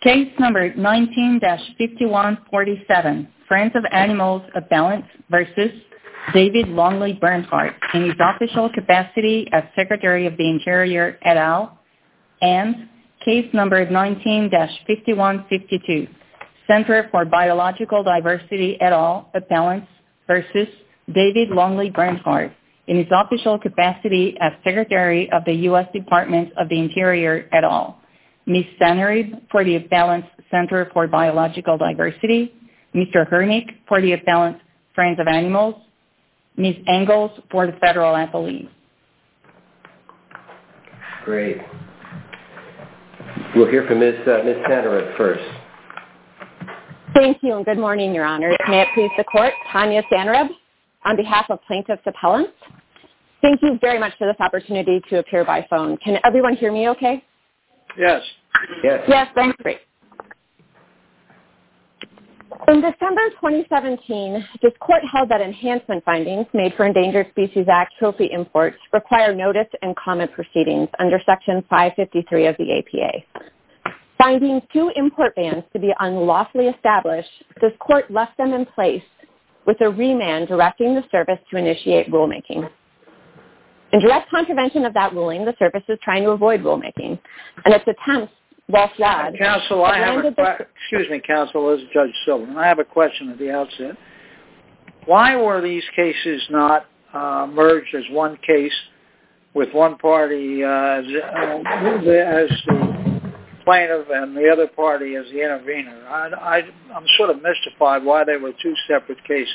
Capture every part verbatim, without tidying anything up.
Case number nineteen dash fifty-one forty-seven, Friends of Animals Appellant versus David Longley Bernhardt in his official capacity as Secretary of the Interior et al. And case number nineteen dash fifty-one fifty-two, Center for Biological Diversity et al. Appellants versus David Longley Bernhardt in his official capacity as Secretary of the U S Department of the Interior et al. Miz Sannerib for the Appellant Center for Biological Diversity, Mister Hernick for the Appellant Friends of Animals, Miz Engels for the Federal Appellee. Great. We'll hear from Miz Uh, Miz Sannerib first. Thank you, and good morning, Your Honors. May it please the Court, Tanya Sannerib, on behalf of Plaintiffs' Appellants. Thank you very much for this opportunity to appear by phone. Can everyone hear me okay? Yes. Yes. Yes, thanks. Great. In December twenty seventeen, this court held that enhancement findings made for Endangered Species Act trophy imports require notice and comment proceedings under Section five fifty-three of the A P A. Finding two import bans to be unlawfully established, this court left them in place with a remand directing the service to initiate rulemaking. In direct contravention of that ruling, the service is trying to avoid rulemaking, and its attempts, while flawed... Counsel, I have a que- excuse me, Counsel, this is Judge Silverman. I have a question at the outset. Why were these cases not uh, merged as one case with one party uh, as, uh, as the plaintiff and the other party as the intervener? I, I, I'm sort of mystified why they were two separate cases.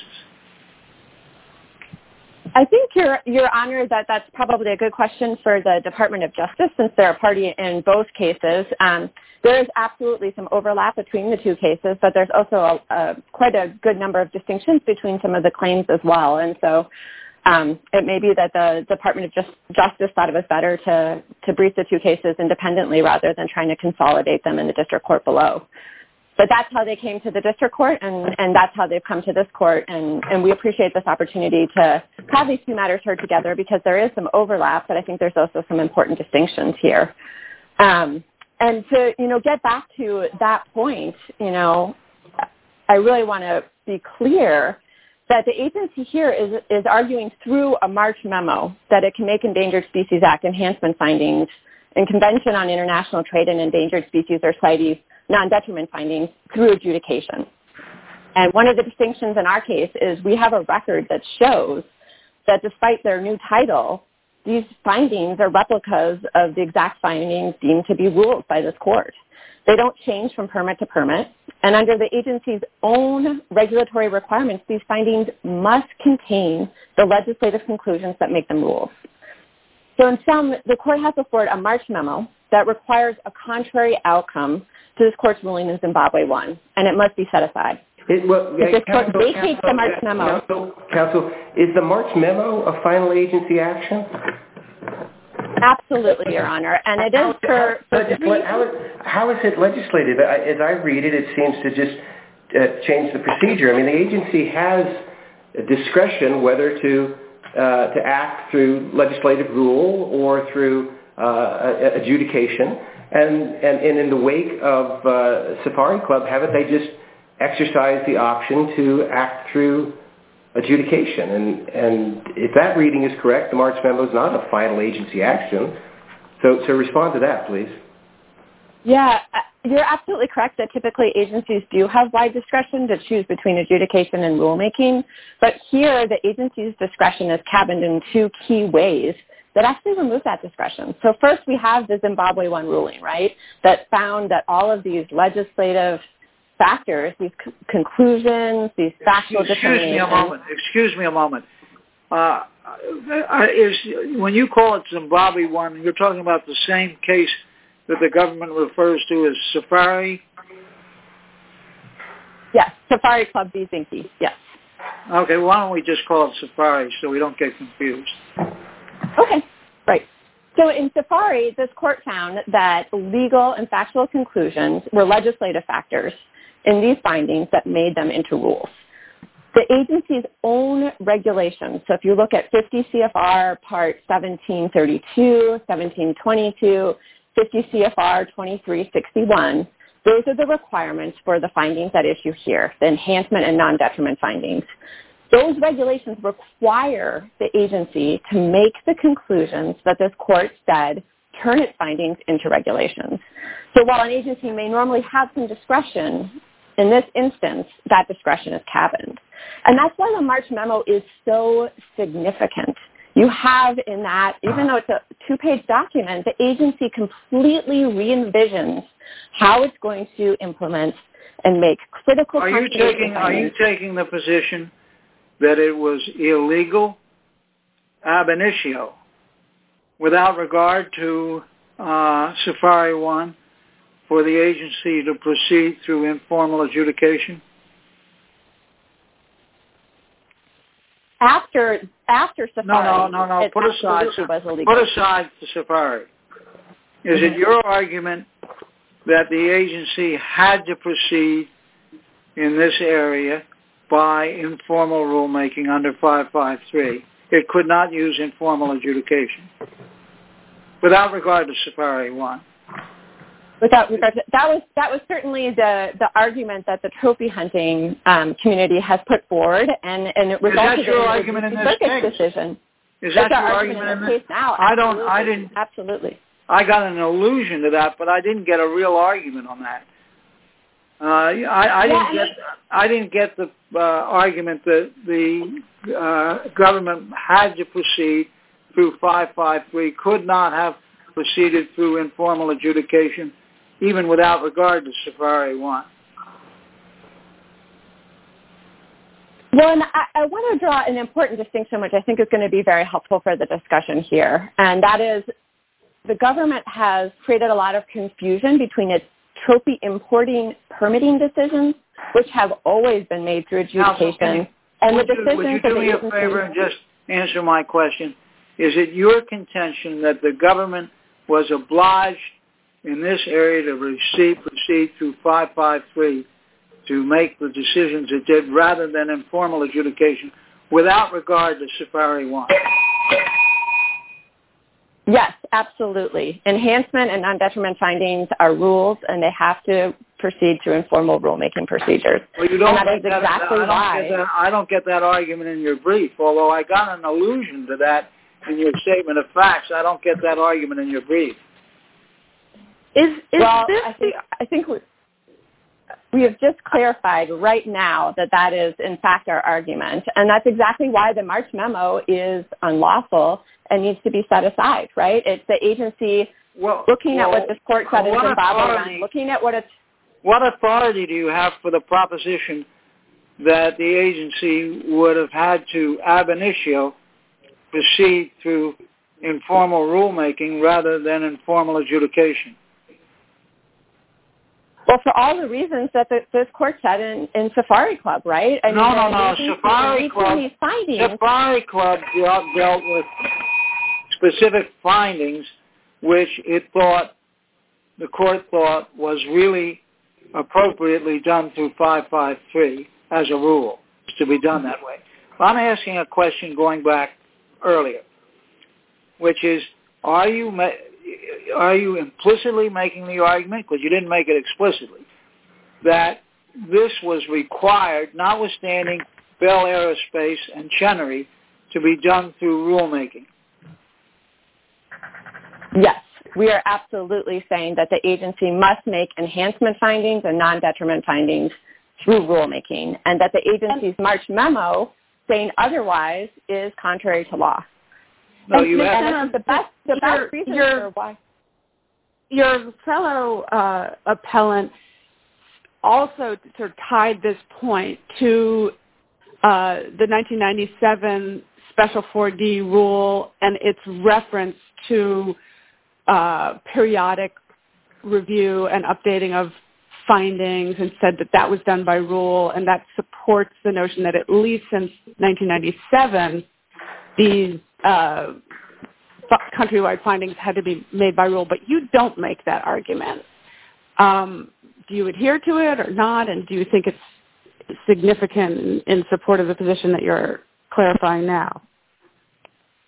I think, Your, Your Honor, that that's probably a good question for the Department of Justice since they're a party in both cases. Um, there is absolutely some overlap between the two cases, but there's also a, a, quite a good number of distinctions between some of the claims as well. And so um, it may be that the Department of Just, Justice thought it was better to, to brief the two cases independently rather than trying to consolidate them in the district court below. But that's how they came to the district court, and, and that's how they've come to this court. And, and we appreciate this opportunity to have these two matters heard together because there is some overlap, but I think there's also some important distinctions here. Um, and to, you know, get back to that point, you know, I really want to be clear that the agency here is, is arguing through a March memo that it can make Endangered Species Act enhancement findings and Convention on International Trade in Endangered Species or CITES non-detriment findings through adjudication. And one of the distinctions in our case is we have a record that shows that despite their new title, these findings are replicas of the exact findings deemed to be ruled by this court. They don't change from permit to permit, and under the agency's own regulatory requirements, these findings must contain the legislative conclusions that make them rules. So in sum, the court has before it a March memo that requires a contrary outcome to this court's ruling in Zimbabwe one, and it must be set aside. It, well, if this counsel, court vacates counsel, the March memo... Counsel, counsel, is the March memo a final agency action? Absolutely, Your Honor, and it is for... How, for how, how is it legislative? As I read it, it seems to just uh, change the procedure. I mean, the agency has discretion whether to uh, to act through legislative rule or through uh, adjudication. And, and, and in the wake of uh, Safari Club, haven't they just exercised the option to act through adjudication? And, and if that reading is correct, the March memo is not a final agency action. So, so respond to that, please. Yeah, you're absolutely correct that typically agencies do have wide discretion to choose between adjudication and rulemaking. But here, the agency's discretion is cabined in two key ways that actually remove that discretion. So first, we have the Zimbabwe one ruling, right, that found that all of these legislative factors, these c- conclusions, these factual Excuse determinations... me a moment. Excuse me a moment. Uh, is, when you call it Zimbabwe one, you're talking about the same case that the government refers to as Safari? Yes, Safari Club v. Zinke, yes. Okay, why don't we just call it Safari so we don't get confused? Okay, right. So in Safari, this court found that legal and factual conclusions were legislative factors in these findings that made them into rules. The agency's own regulations, so if you look at fifty C F R Part seventeen thirty-two, seventeen twenty-two, fifty C F R twenty-three sixty-one, Those are the requirements for the findings at issue here, the enhancement and non-detriment findings. Those regulations require the agency to make the conclusions that this court said turn its findings into regulations. So while an agency may normally have some discretion, in this instance, that discretion is cabined. And that's why the March memo is so significant. You have in that, even though it's a two-page document, the agency completely re-envisions how it's going to implement and make critical are you taking Are you taking the position that it was illegal ab initio, without regard to uh, Safari One, for the agency to proceed through informal adjudication? After after Safari, no, no, no, no. Put aside, put aside the Safari. Is mm-hmm. it your argument that the agency had to proceed in this area by informal rulemaking under five five three? It could not use informal adjudication, without regard to Safari One. Without regard to, that was that was certainly the, the argument that the trophy hunting um, community has put forward, and, and it resulted Is that your in argument in this case? Decision. Is that That's your argument, argument in this case now? I don't. I didn't. Absolutely. I got an allusion to that, but I didn't get a real argument on that. Uh, I, I yeah, didn't get. I didn't get the uh, argument that the uh, government had to proceed through five five three, could not have proceeded through informal adjudication, even without regard to Safari One. Well, and I, I want to draw an important distinction, which I think is going to be very helpful for the discussion here, and that is the government has created a lot of confusion between its trophy importing permitting decisions, which have always been made through adjudication, and the decisions would you do me a favor and just answer my question? Is it your contention that the government was obliged in this area to receive, proceed through five five three to make the decisions it did rather than informal adjudication without regard to Safari One? Yes, absolutely. Enhancement and non-detriment findings are rules, and they have to proceed through informal rulemaking procedures. Well, you don't and that is that, exactly I don't why. Get that, I don't get that argument in your brief, although I got an allusion to that in your statement of facts. I don't get that argument in your brief. Is, is well, this... I think, I think we, we have just clarified right now that that is, in fact, our argument. And that's exactly why the March memo is unlawful and needs to be set aside, right? It's the agency well, looking well, at what this court said in Zimbabwe, looking at what it's... What authority do you have for the proposition that the agency would have had to ab initio proceed through informal rulemaking rather than informal adjudication? Well, for all the reasons that the, this court said in, in Safari Club, right? I no, mean, no, no. Safari Club, Safari Club dealt, dealt with specific findings which it thought, the court thought, was really appropriately done through five five three as a rule. It's to be done that way. I'm asking a question going back earlier, which is, are you ma- are you implicitly making the argument, because you didn't make it explicitly, that this was required, notwithstanding Bell Aerospace and Chenery, to be done through rulemaking? Yes. We are absolutely saying that the agency must make enhancement findings and non-detriment findings through rulemaking, and that the agency's March memo saying otherwise is contrary to law. No, and you have the best, the best reason for why. Your fellow uh, appellant also sort of tied this point to uh, the nineteen ninety-seven Special four D rule and its reference to uh, periodic review and updating of findings, and said that that was done by rule, and that supports the notion that at least since nineteen ninety-seven, these uh, countrywide findings had to be made by rule. But you don't make that argument. Um, do you adhere to it or not, and do you think it's significant in, in support of the position that you're clarifying now?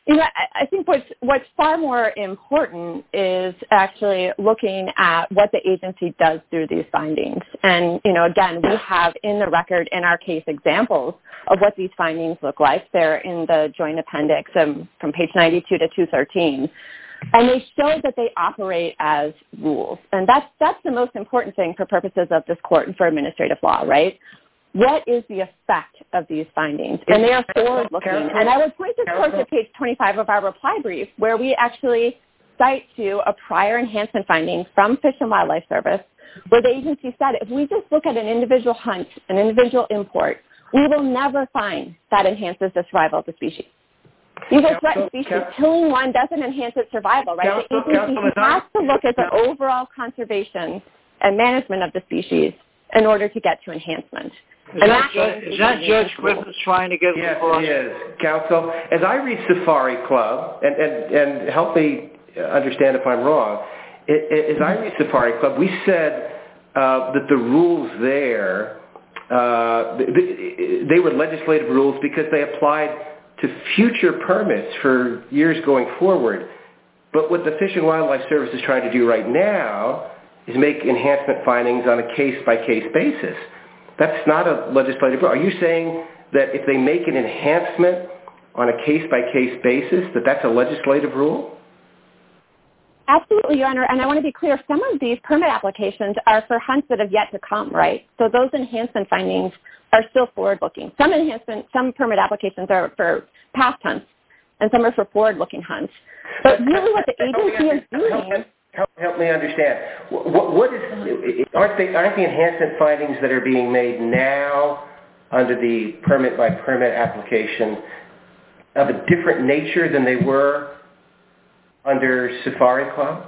You know, I, I think what's, what's far more important is actually looking at what the agency does through these findings. And, you know, again, we have in the record, in our case, examples of what these findings look like. They're in the joint appendix um, from page ninety-two to two thirteen. And they show that they operate as rules. And that's, that's the most important thing for purposes of this court and for administrative law, right? What is the effect of these findings? And they are forward-looking. And I would point this court to page twenty-five of our reply brief, where we actually cite to a prior enhancement finding from Fish and Wildlife Service, where the agency said, if we just look at an individual hunt, an individual import, we will never find that enhances the survival of the species. These are threatened species. Killing one doesn't enhance its survival, right? The agency has to look at the overall conservation and management of the species in order to get to enhancement. Is that, Judge, is that Judge Griffiths trying to get yes, across? Yes, it is. Counsel, as I read Safari Club, and, and, and help me understand if I'm wrong, it, it, as I read Safari Club, we said uh, that the rules there, uh, they, they were legislative rules because they applied to future permits for years going forward. But what the Fish and Wildlife Service is trying to do right now is make enhancement findings on a case-by-case basis. That's not a legislative rule. Are you saying that if they make an enhancement on a case-by-case basis, that that's a legislative rule? Absolutely, Your Honor. And I want to be clear, some of these permit applications are for hunts that have yet to come, right? So those enhancement findings are still forward-looking. Some enhancement, some permit applications are for past hunts, and some are for forward-looking hunts. But really what the agency is doing... Help, help me understand. What, what is, aren't, they, aren't the enhancement findings that are being made now under the permit-by-permit application of a different nature than they were under Safari Club?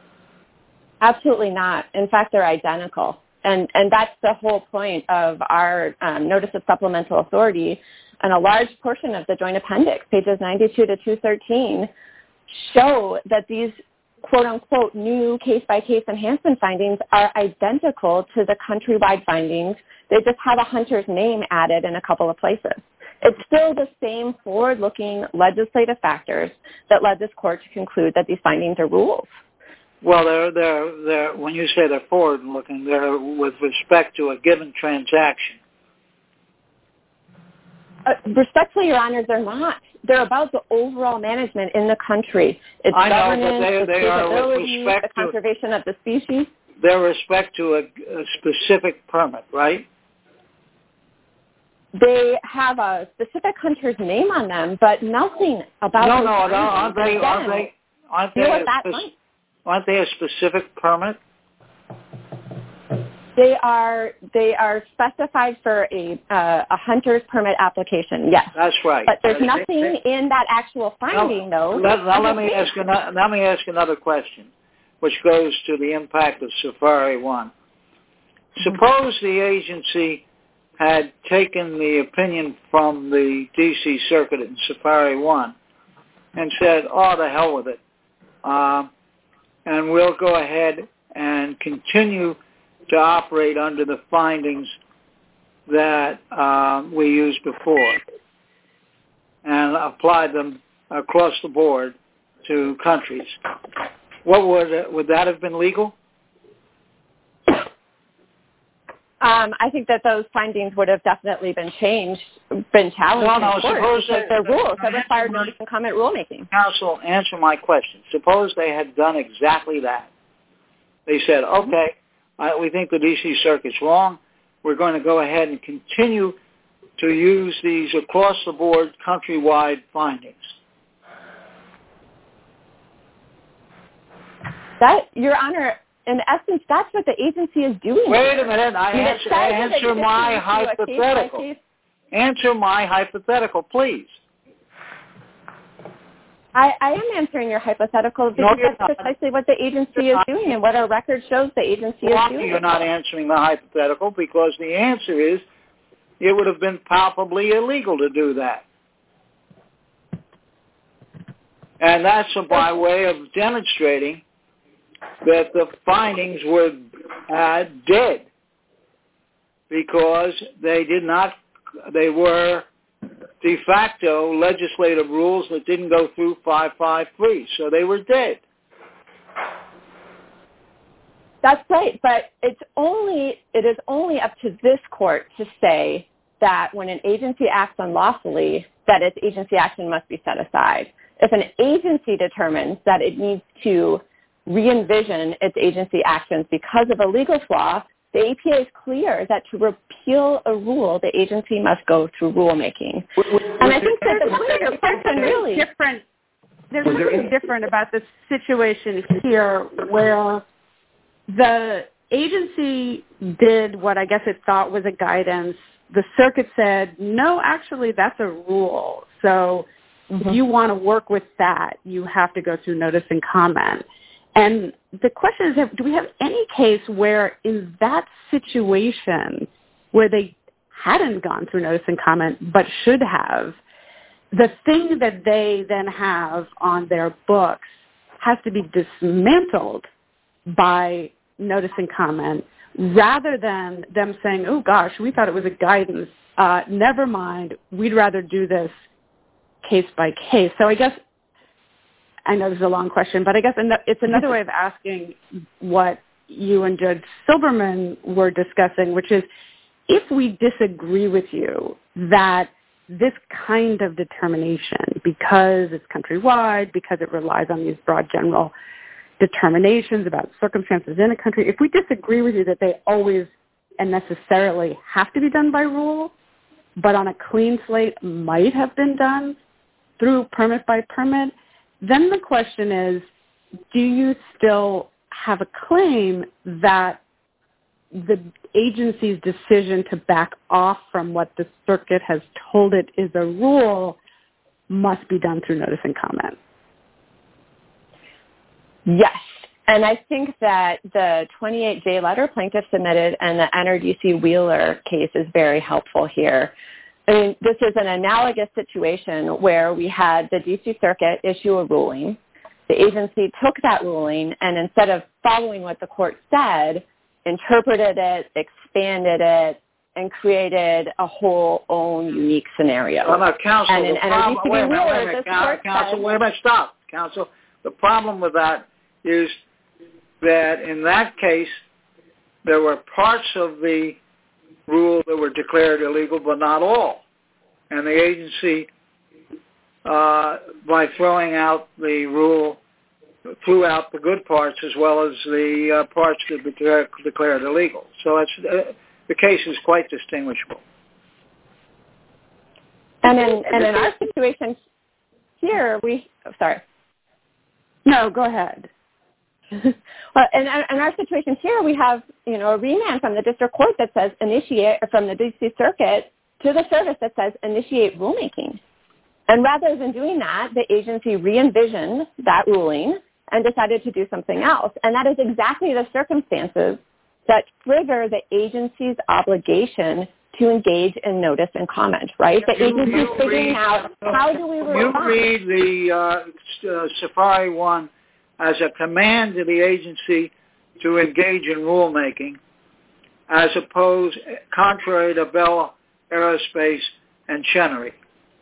Absolutely not. In fact, they're identical. And, and that's the whole point of our um, Notice of Supplemental Authority. And a large portion of the Joint Appendix, pages ninety-two to two thirteen, show that these quote-unquote new case-by-case enhancement findings are identical to the countrywide findings. They just have a hunter's name added in a couple of places. It's still the same forward-looking legislative factors that led this court to conclude that these findings are rules. Well, they're, they're, they're, when you say they're forward-looking, they're with respect to a given transaction. Uh, respectfully, Your Honor, they're not. They're about the overall management in the country. It's I know, governance, but they, its they are with capabilities, respect the conservation to, of the species. They're with respect to a, a specific permit, right? They have a specific hunter's name on them, but nothing about no, those no, no. Aren't they? Again, aren't they? Aren't they? You know a what spec- aren't they a specific permit? They are they are specified for a uh, a hunter's permit application. Yes, that's right. But there's nothing in that actual finding, no, though. Let, now let me ask another, let me ask another question, which goes to the impact of Safari One. Suppose the agency had taken the opinion from the D C Circuit in Safari One and said, "Oh, the hell with it," uh, and we'll go ahead and continue to operate under the findings that uh, we used before and apply them across the board to countries. What would would that have been legal? Um, I think that those findings would have definitely been changed, been challenged no, no, in court suppose because they're rules that require notice and comment rulemaking. Counsel, answer my question. Suppose they had done exactly that. They said, okay, I, we think the D C Circuit's wrong. We're going to go ahead and continue to use these across-the-board, countrywide findings. That, Your Honor, in essence, that's what the agency is doing. Wait a minute. I answer, answer my hypothetical. Case case. Answer my hypothetical, please. I, I am answering your hypothetical because no, that's not. Precisely what the agency is doing and what our record shows the agency well, is doing. You're not answering the hypothetical because the answer is it would have been palpably illegal to do that. And that's by way of demonstrating that the findings were uh, dead because they did not, they were de facto legislative rules that didn't go through five five three, so they were dead. That's right, but it's only it is only up to this court to say that when an agency acts unlawfully, that its agency action must be set aside. If an agency determines that it needs to re-envision its agency actions because of a legal flaw, the A P A is clear that to repeal a rule, the agency must go through rulemaking. Was, was, and I think there's something different, really different. There's was something there different about the situation here, where the agency did what I guess it thought was a guidance. The circuit said, no, actually, that's a rule. So mm-hmm. if you want to work with that, you have to go through notice and comment. And the question is, do we have any case where in that situation where they hadn't gone through notice and comment but should have, the thing that they then have on their books has to be dismantled by notice and comment, rather than them saying, oh, gosh, we thought it was a guidance. Uh, never mind. We'd rather do this case by case. So I guess, I know this is a long question, but I guess it's another way of asking what you and Judge Silberman were discussing, which is, if we disagree with you that this kind of determination, because it's countrywide, because it relies on these broad general determinations about circumstances in a country, if we disagree with you that they always and necessarily have to be done by rule, but on a clean slate might have been done through permit by permit, then the question is, do you still have a claim that the agency's decision to back off from what the circuit has told it is a rule must be done through notice and comment? Yes. And I think that the twenty-eight J letter plaintiff submitted and the N R D C Wheeler case is very helpful here. I mean, this is an analogous situation where we had the D C Circuit issue a ruling. The agency took that ruling and instead of following what the court said, interpreted it, expanded it, and created a whole own unique scenario. Well, now, counsel, and in the problem, N R D C wait a minute, Wheeler, wait a minute, this court counsel, said, wait a minute, stop, counsel. The problem with that is that in that case, there were parts of the rule that were declared illegal, but not all. And the agency, uh, by throwing out the rule, threw out the good parts as well as the uh, parts that were declared illegal. So it's, uh, the case is quite distinguishable. And in, and in our situation here, we, oh, sorry. No, go ahead. Well, in, in our situation here, we have, you know, a remand from the district court that says initiate, from the D C Circuit to the service that says initiate rulemaking. And rather than doing that, the agency re-envisioned that ruling and decided to do something else. And that is exactly the circumstances that trigger the agency's obligation to engage in notice and comment, right? The agency is figuring out how do we respond. You read the uh, uh, Safari one as a command to the agency to engage in rulemaking, as opposed, contrary to Bell Aerospace and Chenery.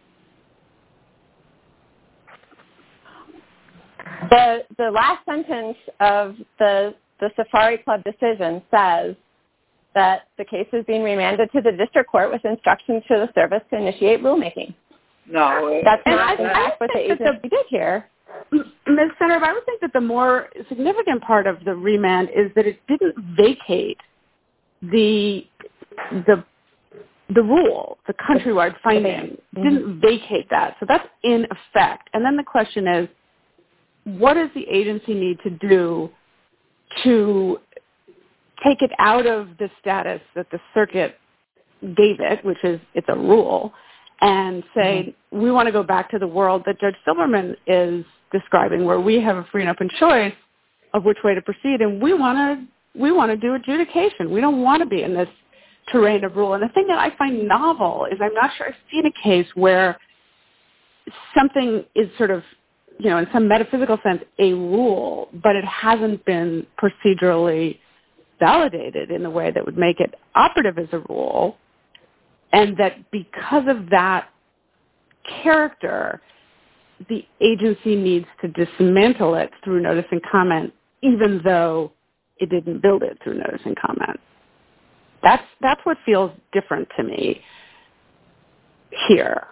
The the last sentence of the the Safari Club decision says that the case is being remanded to the district court with instructions to the service to initiate rulemaking. No, that's not in fact what the agency did here. Miz Senator, I would think that the more significant part of the remand is that it didn't vacate the the the rule, the countrywide finding. Mm-hmm. Didn't vacate that. So that's in effect. And then the question is, what does the agency need to do to take it out of the status that the circuit gave it, which is it's a rule, and say, mm-hmm. we want to go back to the world that Judge Silberman is describing, where we have a free and open choice of which way to proceed, and we want to we want to do adjudication. We don't want to be in this terrain of rule. And the thing that I find novel is I'm not sure I've seen a case where something is sort of, you know, in some metaphysical sense, a rule, but it hasn't been procedurally validated in a way that would make it operative as a rule, and that because of that character, the agency needs to dismantle it through notice and comment, even though it didn't build it through notice and comment. That's that's what feels different to me here.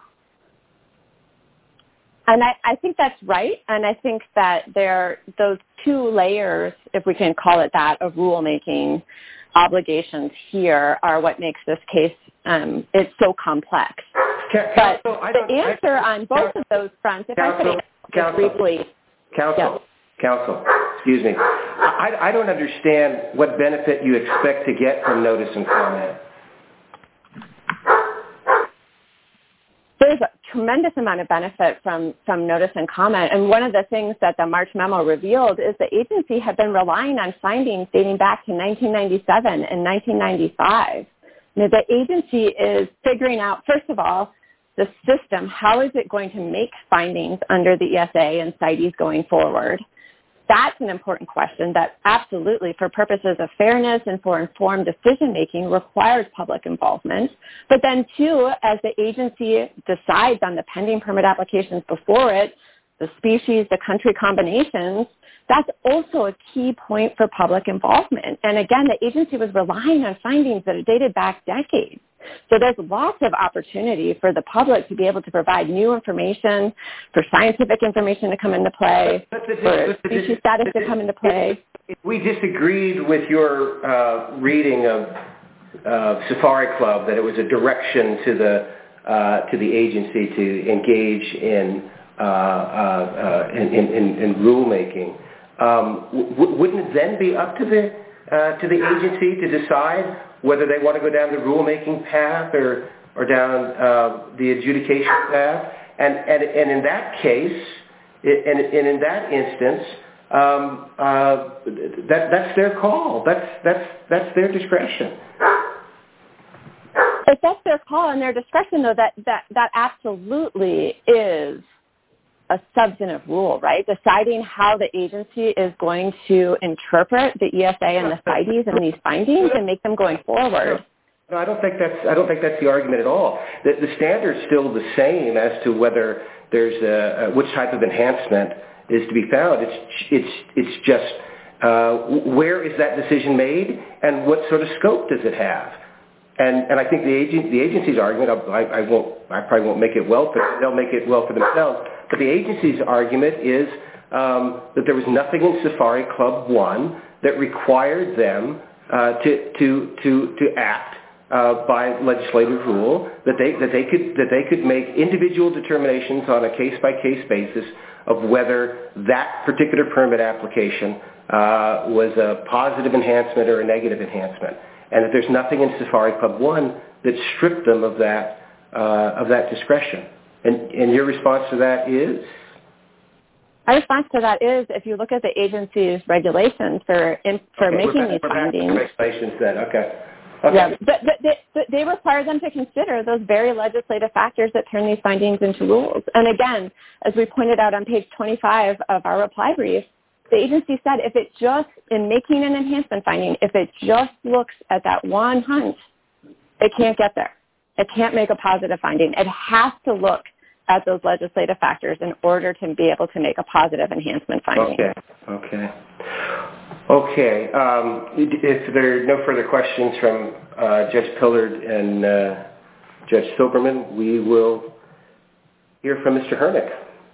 And I, I think that's right. And I think that there those two layers, if we can call it that, of rulemaking obligations here are what makes this case um, it's so complex. But Counsel, I the answer I, on both Counsel, of those fronts, if Counsel, I could Counsel, briefly. Counsel, Yes. Counsel, excuse me. I, I don't understand what benefit you expect to get from notice and comment. There's a tremendous amount of benefit from, from notice and comment. And one of the things that the March memo revealed is the agency had been relying on findings dating back to nineteen ninety-seven and nineteen ninety-five. You know, the agency is figuring out, first of all, the system, how is it going to make findings under the E S A and CITES going forward? That's an important question that absolutely, for purposes of fairness and for informed decision-making, requires public involvement. But then, too, as the agency decides on the pending permit applications before it, the species, the country combinations, that's also a key point for public involvement. And again, the agency was relying on findings that are dated back decades. So there's lots of opportunity for the public to be able to provide new information, for scientific information to come into play, for species status to come into play. If we disagreed with your uh, reading of uh, Safari Club, that it was a direction to the uh, to the agency to engage in uh, uh, uh, in, in, in rulemaking, um, w- wouldn't it then be up to the uh, to the agency to decide whether they want to go down the rulemaking path or or down uh, the adjudication path? And, and and in that case, and, and in that instance, um, uh, that that's their call. That's that's that's their discretion. If that's their call and their discretion, though, that that that absolutely is a substantive rule, right? Deciding how the agency is going to interpret the E S A and the CITES and these findings and make them going forward. No, I don't think that's I don't think that's the argument at all. The, the standard's still the same as to whether there's a, a which type of enhancement is to be found. It's it's it's just uh, where is that decision made and what sort of scope does it have? And and I think the agent the agency's argument I, I won't I probably won't make it well, but they'll make it well for themselves. But the agency's argument is um, that there was nothing in Safari Club one that required them uh, to to to to act uh, by legislative rule. That they that they could that they could make individual determinations on a case by case basis of whether that particular permit application uh, was a positive enhancement or a negative enhancement. And that there's nothing in Safari Club one that stripped them of that uh, of that discretion. And, and your response to that is? My response to that is, if you look at the agency's regulations for in, for okay, making back, these findings, regulations then, okay. okay. Yeah, but, but they, but they require them to consider those very legislative factors that turn these findings into rules. And again, as we pointed out on page twenty-five of our reply brief, the agency said if it just, in making an enhancement finding, if it just looks at that one hunt, it can't get there. It can't make a positive finding. It has to look at those legislative factors in order to be able to make a positive enhancement finding. Okay, okay. Okay, um, if there are no further questions from uh, Judge Pillard and uh, Judge Silberman, we will hear from Mister Hernick.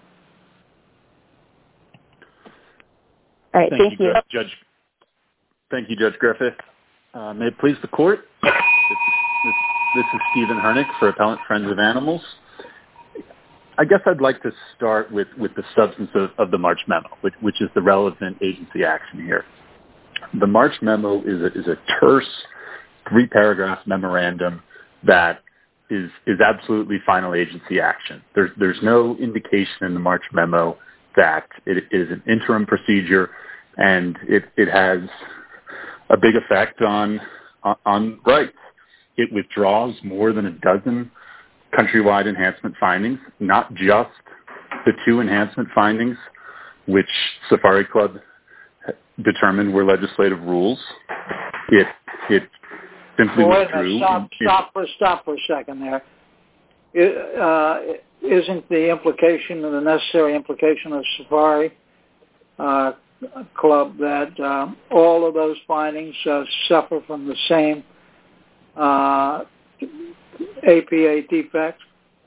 All right, thank, thank you, you. Judge. Thank you, Judge Griffith. Uh, may it please the court. This is, this, this is Stephen Hernick for Appellant Friends of Animals. I guess I'd like to start with, with the substance of, of the March memo, which, which is the relevant agency action here. The March memo is a, is a terse three-paragraph memorandum that is, is absolutely final agency action. There's, there's no indication in the March memo that it is an interim procedure, and it, it has a big effect on, on rights. It withdraws more than a dozen countrywide enhancement findings, not just the two enhancement findings, which Safari Club determined were legislative rules. It it simply well, withdrew. Stop, it, stop, for, stop for a second there. It, uh, isn't the implication and the necessary implication of Safari uh, Club that um, all of those findings uh, suffer from the same uh, A P A defect?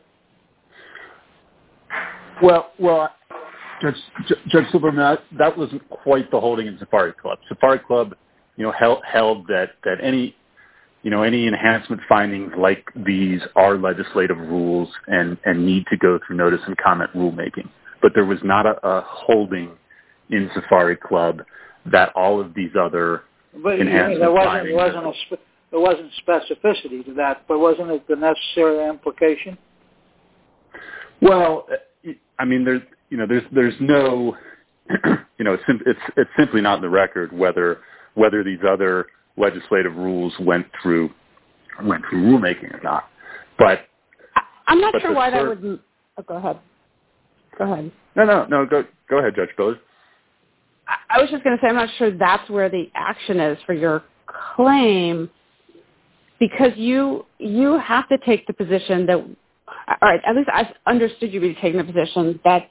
Well, well, Judge, Judge Silverman, that, that wasn't quite the holding in Safari Club. Safari Club, you know, held, held that, that any, you know, any enhancement findings like these are legislative rules and, and need to go through notice and comment rulemaking. But there was not a, a holding in Safari Club that all of these other but, enhancement there wasn't, findings... There wasn't, a spe- there wasn't specificity to that, but wasn't it the necessary implication? Well, I mean, there's, you know, there's, there's no, you know, it's, it's, it's simply not in the record whether, whether these other legislative rules went through, went through rulemaking or not. But I'm not but sure why cert- that would. Oh, go ahead. Go ahead. No, no, no. Go, go ahead, Judge Billard. I, I was just going to say I'm not sure that's where the action is for your claim, because you you have to take the position that. All right, at least I understood you to be taking the position that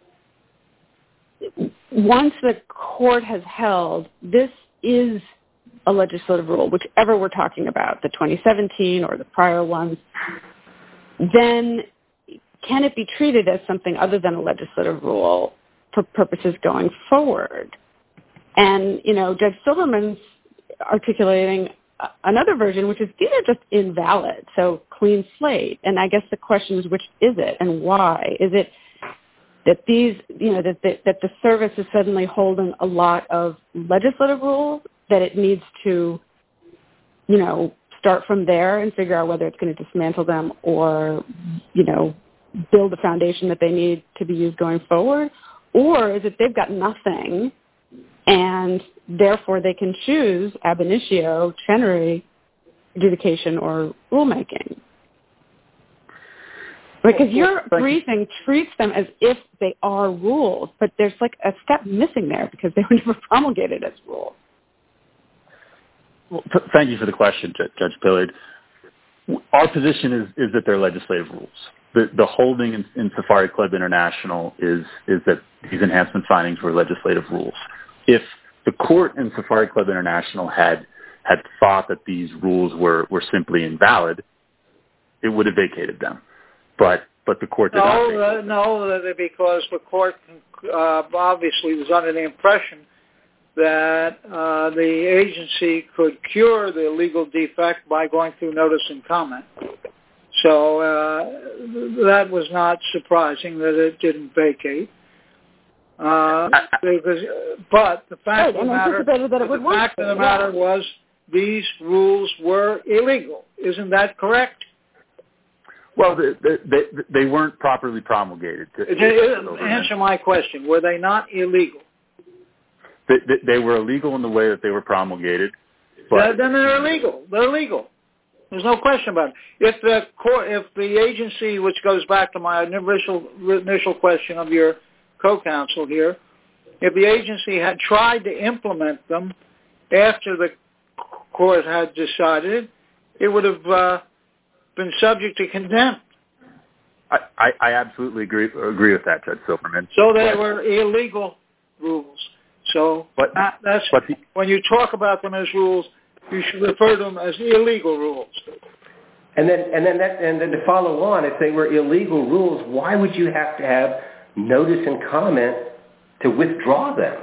once the court has held this is a legislative rule, whichever we're talking about, the twenty seventeen or the prior ones, then can it be treated as something other than a legislative rule for purposes going forward? And, you know, Judge Silverman's articulating another version, which is these are just invalid, so clean slate. And I guess the question is, which is it and why? Is it that these, you know, that the, that the service is suddenly holding a lot of legislative rules that it needs to, you know, start from there and figure out whether it's going to dismantle them or, you know, build a foundation that they need to be used going forward? Or is it they've got nothing and therefore they can choose ab initio, Chenery adjudication or rulemaking? Because your briefing treats them as if they are rules, but there's like a step missing there because they were never promulgated as rules. Well, th- thank you for the question, J- Judge Pillard. Our position is, is that they're legislative rules. The, the holding in, in Safari Club International is, is that these enhancement findings were legislative rules. If the court in Safari Club International had had thought that these rules were, were simply invalid, it would have vacated them. But but the court did no, not. Uh, no, because the court uh, obviously was under the impression that uh, the agency could cure the legal defect by going through notice and comment. So uh, that was not surprising that it didn't vacate. Uh, because, but the fact right, of the matter, that it would the fact of the matter yeah. was these rules were illegal. Isn't that correct? Well, they, they, they weren't properly promulgated. To, to answer my question, were they not illegal? They, they, they were illegal in the way that they were promulgated. But then they're illegal. They're illegal. There's no question about it. If the court, if the agency, which goes back to my initial initial question of your co-counsel here, if the agency had tried to implement them after the court had decided, it would have uh, been subject to contempt. I, I, I absolutely agree agree with that, Judge Silverman. So they but, were illegal rules. So but, that, that's but the, when you talk about them as rules, you should refer to them as illegal rules. And then, and then, that, and then to follow on, if they were illegal rules, why would you have to have notice and comment to withdraw them?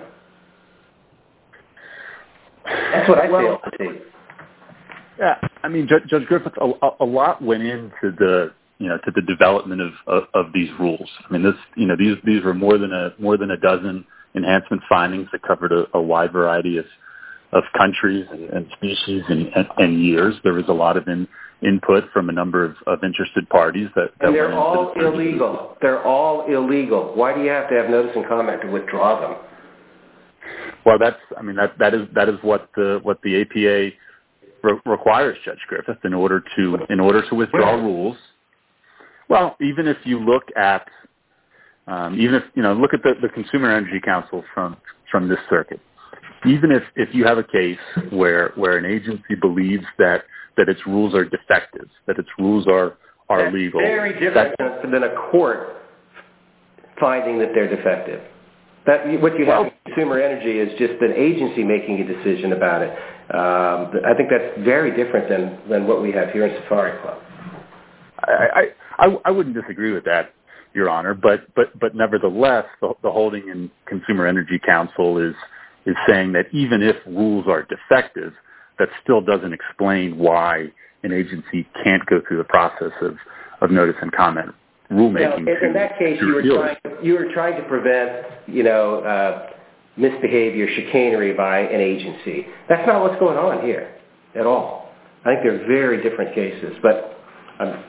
That's what I well, fail to see. Yeah, I mean, Judge, Judge Griffith, a, a lot went into the, you know, to the development of, of, of these rules. I mean, this, you know, these these were more than a more than a dozen enhancement findings that covered a, a wide variety of of countries and, and species and, and, and years. There was a lot of in, input from a number of, of interested parties that, that and they're were all illegal. They're all illegal. Why do you have to have notice and comment to withdraw them? Well, that's, I mean, that that is that is what the what the A P A re- requires, Judge Griffith, in order to in order to withdraw rules. Well, even if you look at, um, even if you know, look at the, the Consumer Energy Council from from this circuit. Even if, if you have a case where where an agency believes that, that its rules are defective, that its rules are are That's legal. Very different That's, than a court finding that they're defective. That what you have well, in consumer energy is just an agency making a decision about it. Um, I think that's very different than, than what we have here in Safari Club. I, I, I wouldn't disagree with that, Your Honor, but but but nevertheless, the, the holding in Consumer Energy Council is is saying that even if rules are defective, that still doesn't explain why an agency can't go through the process of, of notice and comment rulemaking. Now, in, in that case, you were trying you were trying to prevent, you know, uh, misbehavior, chicanery by an agency. That's not what's going on here at all. I think they're very different cases, but. Um,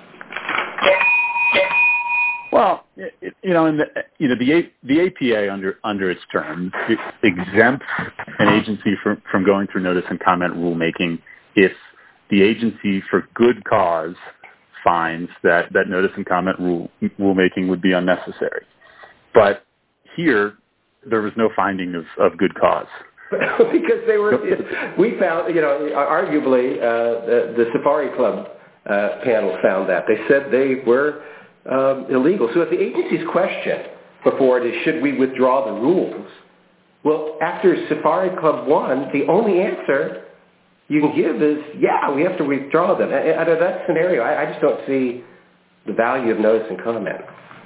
Well, it, you know, in the, you know, the the A P A under under its terms it exempts an agency from from going through notice and comment rulemaking if the agency, for good cause, finds that that notice and comment rule rulemaking would be unnecessary. But here, there was no finding of, of good cause. Because they were, we found, you know, arguably uh, the, the Safari Club uh, panel found that. They said they were um, illegal. So if the agency's question before it is, should we withdraw the rules? Well, after Safari Club won, the only answer you can give is, yeah, we have to withdraw them. Out of that scenario, I, I just don't see the value of notice and comment.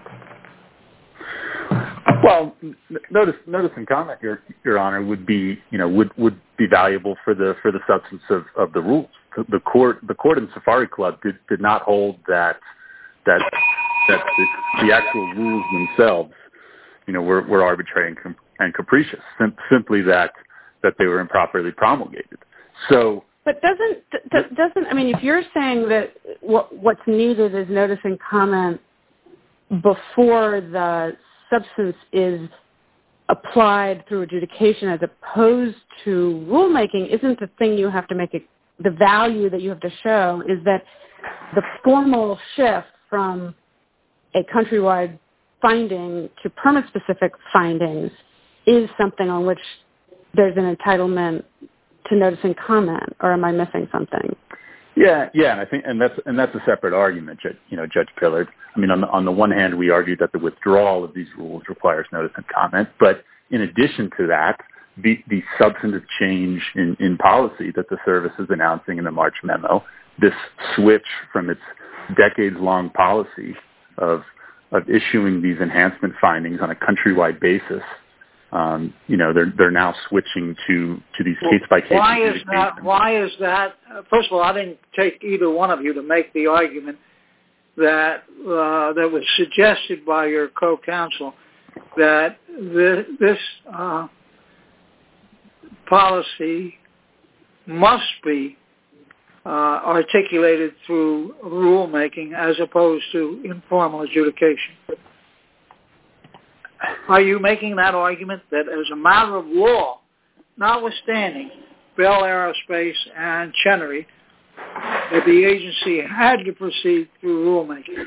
Well, notice, notice and comment, Your Your Honor, would be, you know, would, would be valuable for the for the substance of, of the rules. The, the court, the court in Safari Club did, did not hold that that that the, the actual rules themselves, you know, were, were arbitrary and, com- and capricious. Sim- simply that that they were improperly promulgated. So, but doesn't d- doesn't I mean, if you're saying that what what's needed is notice and comment before the substance is applied through adjudication as opposed to rulemaking, isn't the thing you have to make it, the value that you have to show is that the formal shift from a countrywide finding to permit-specific findings is something on which there's an entitlement to notice and comment, or am I missing something? Yeah, yeah, and I think, and that's and that's a separate argument, you know, Judge Pillard. I mean, on the, on the one hand, we argued that the withdrawal of these rules requires notice and comment, but in addition to that, the, the substantive change in, in policy that the service is announcing in the March memo, this switch from its decades-long policy of of issuing these enhancement findings on a countrywide basis, um, you know, they're they're now switching to, to these case-by-case. Why is that? Why is that? First of all, I didn't take either one of you to make the argument that uh, that was suggested by your co-counsel that the, this uh, policy must be uh, articulated through rulemaking as opposed to informal adjudication. Are you making that argument that as a matter of law, notwithstanding Bell Aerospace and Chenery, that the agency had to proceed through rulemaking?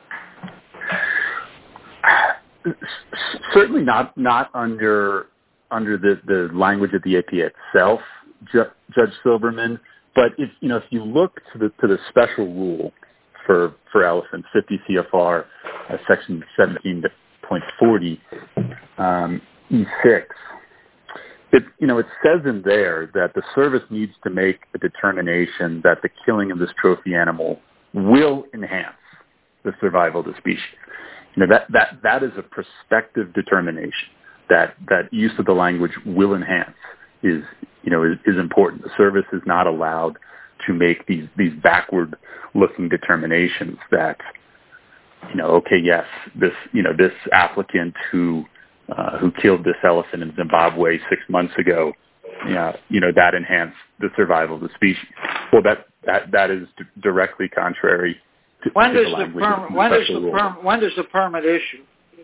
Certainly not not under under the, the language of the A P A itself, Ju- Judge Silberman. But if you know if you look to the to the special rule for for elephants, fifty C F R uh, section seventeen point forty um, E six, it you know it says in there that the service needs to make a determination that the killing of this trophy animal will enhance the survival of the species. You know that that that is a prospective determination. That that use of the language "will enhance" is you know is, is important. The service is not allowed to make these these backward-looking determinations that you know okay yes this you know this applicant who uh, who killed this elephant in Zimbabwe six months ago, you know, you know that enhanced the survival of the species. Well, that that that is d- directly contrary. To, when, to does the the perm- when, does the perm- when does the permit issue?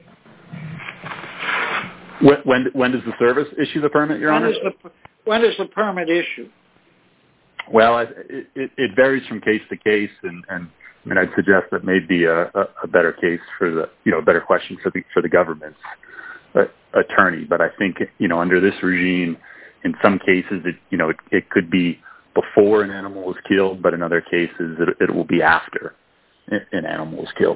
When, when when does the service issue the permit, Your when Honor? Is the, when does the permit issue? Well, it, it, it varies from case to case, and, and I mean, I'd suggest that may be a, a, a better case for the you know a better question for the for the government's uh, attorney. But I think you know under this regime, in some cases, it you know it, it could be before an animal is killed, but in other cases, it, it will be after an animal was killed.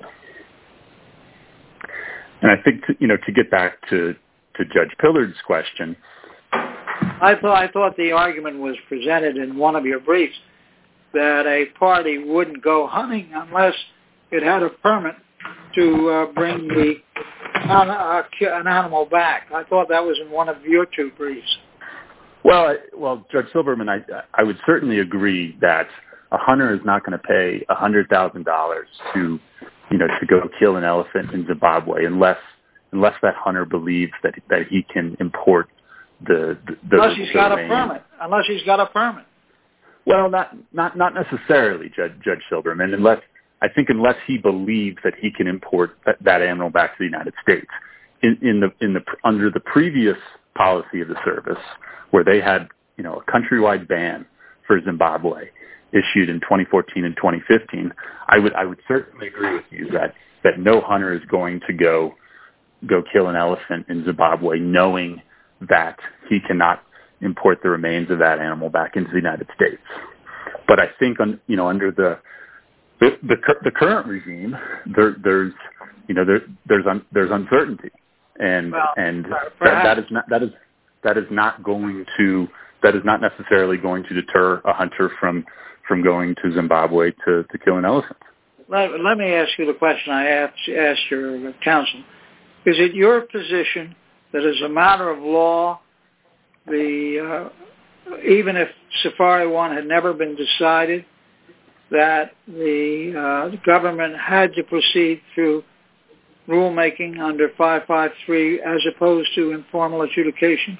And I think, to, you know, to get back to, to Judge Pillard's question. I thought, I thought the argument was presented in one of your briefs that a party wouldn't go hunting unless it had a permit to uh, bring the uh, an animal back. I thought that was in one of your two briefs. Well, I, well, Judge Silberman, I, I would certainly agree that a hunter is not going to pay a hundred thousand dollars to, you know, to go kill an elephant in Zimbabwe unless unless that hunter believes that that he can import the, the, the unless he's the got rain. a permit. Unless he's got a permit. Well, not not not necessarily, Judge Judge Silberman. Unless I think unless he believes that he can import that, that animal back to the United States. In, in the in the under the previous policy of the service, where they had, you know, a countrywide ban for Zimbabwe issued in twenty fourteen and twenty fifteen, I would I would certainly agree with you that that no hunter is going to go go kill an elephant in Zimbabwe knowing that he cannot import the remains of that animal back into the United States. But I think, on, you know, under the the, the, the current regime, there, there's you know there, there's un, there's uncertainty, and well, and that, that is not that is that is not going to that is not necessarily going to deter a hunter from from going to Zimbabwe to, to kill an elephant. Let, let me ask you the question I asked, asked your counsel. Is it your position that as a matter of law, the uh, even if Safari One had never been decided, that the, uh, the government had to proceed through rulemaking under five five three as opposed to informal adjudication?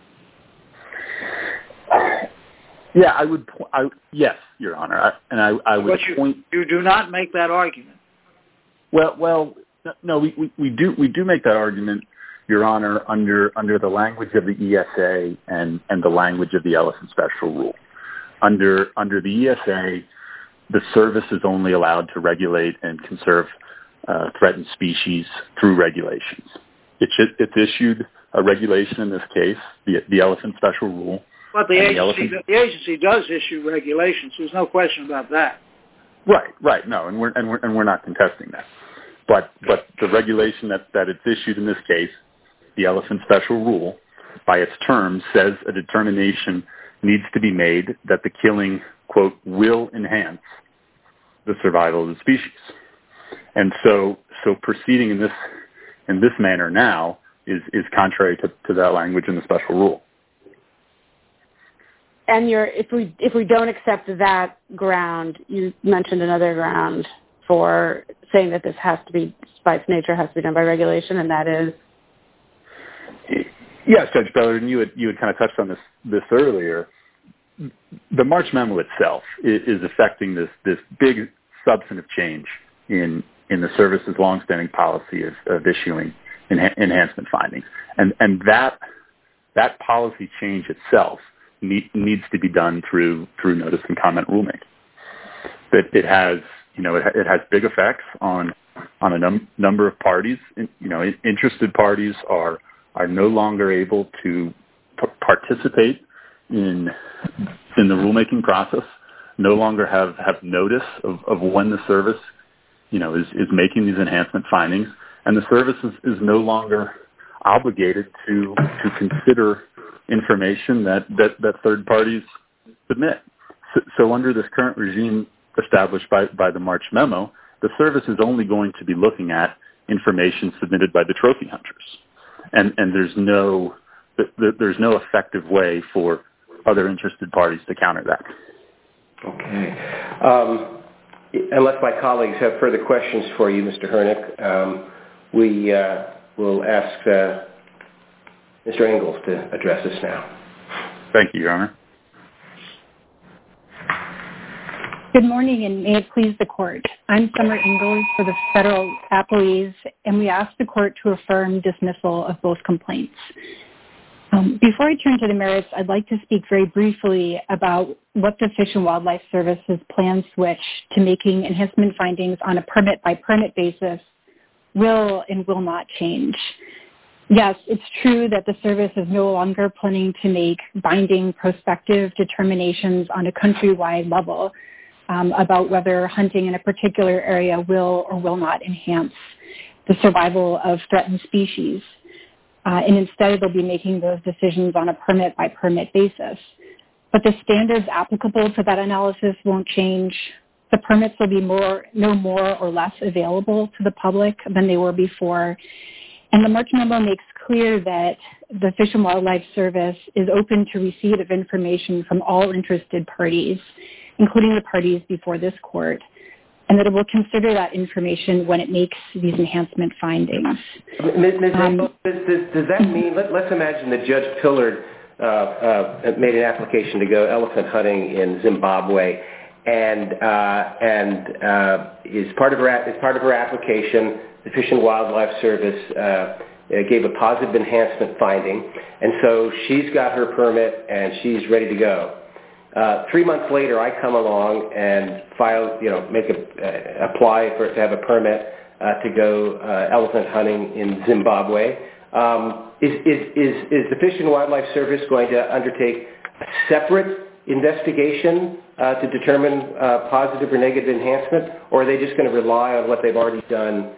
Yeah, I would. I, yes, Your Honor, I, and I, I would but you, point. You do not make that argument. Well, well, no, we, we, we do we do make that argument, Your Honor, under under the language of the E S A and, and the language of the Elephant Special Rule. Under under the E S A, the service is only allowed to regulate and conserve uh, threatened species through regulations. It's it's issued a regulation in this case, the the Elephant Special Rule. But the agency, the, elephant... the agency does issue regulations. There's no question about that. Right, right. No, and we're and we're and we're not contesting that. But but the regulation that, that it's issued in this case, the Elephant Special Rule, by its terms, says a determination needs to be made that the killing, quote, will enhance the survival of the species. And so so proceeding in this in this manner now is, is contrary to, to that language in the special rule. And you're, if we if we don't accept that ground, you mentioned another ground for saying that this has to be, by its nature, has to be done by regulation, and that is? Yes, Judge Bellard, and you had you had kind of touched on this this earlier. The March Memo itself is, is affecting this this big substantive change in in the service's longstanding policy of, of issuing enha- enhancement findings, and and that that policy change itself need, needs to be done through through notice and comment rulemaking. That it has you know it, it has big effects on on a num- number of parties. You know, interested parties are are no longer able to p- participate in in the rulemaking process, no longer have, have notice of, of when the service, you know, is, is making these enhancement findings, and the service is, is no longer obligated to to consider information that, that, that third parties submit. So, so under this current regime established by, by the March Memo, the service is only going to be looking at information submitted by the trophy hunters. And and there's no there's no effective way for other interested parties to counter that. Okay. Um, unless my colleagues have further questions for you, Mister Hernick, um, we uh, will ask uh, Mister Ingalls to address us now. Thank you, Your Honor. Good morning, and may it please the Court. I'm Summer Ingalls for the federal appellees, and we ask the Court to affirm dismissal of both complaints. Um, before I turn to the merits, I'd like to speak very briefly about what the Fish and Wildlife Service's planned switch to making enhancement findings on a permit-by-permit basis will and will not change. Yes, it's true that the service is no longer planning to make binding prospective determinations on a countrywide level. um, about whether hunting in a particular area will or will not enhance the survival of threatened species. Uh, and instead, they'll be making those decisions on a permit-by-permit basis. But the standards applicable to that analysis won't change. The permits will be more, no more or less available to the public than they were before. And the March memo makes clear that the Fish and Wildlife Service is open to receipt of information from all interested parties, including the parties before this court, and that it will consider that information when it makes these enhancement findings. Miz Um, does, does, does that mean, let, let's imagine that Judge Pillard uh, uh, made an application to go elephant hunting in Zimbabwe, and uh, and uh, is part of her as part of her application, the Fish and Wildlife Service uh, gave a positive enhancement finding, and so she's got her permit and she's ready to go. Uh, three months later, I come along and file, you know, make a uh, apply for to have a permit uh, to go uh, elephant hunting in Zimbabwe. Um, is, is is is the Fish and Wildlife Service going to undertake a separate investigation uh, to determine uh, positive or negative enhancement, or are they just going to rely on what they've already done